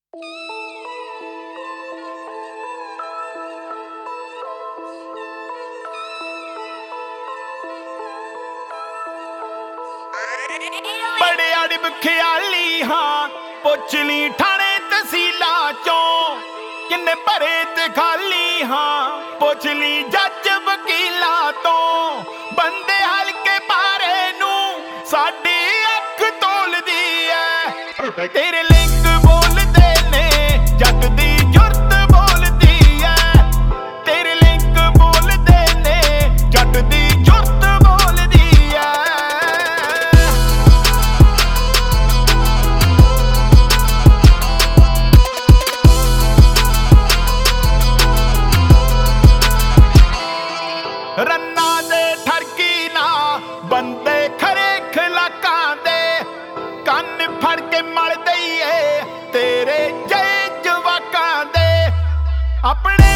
बड़े अड़ब ख्याली हाँ पुछ ली थाने तहसीलां चों किन्ने भरे ते खाली हाँ पुछ ली जज वकीलां तो बंदे हल्के पारे नू साडी अख तोलदी है तेरे लिंक बोलदे ने जग दी जुरत बोलदी है तेरे लिंक बोलदे ने जग दी जुरत बोलदी है रन्ना दे ठरकी ना बंदे खरे खलाकां दे कंन फड़ के मल दईए तेरे जय जवाकां दे अपने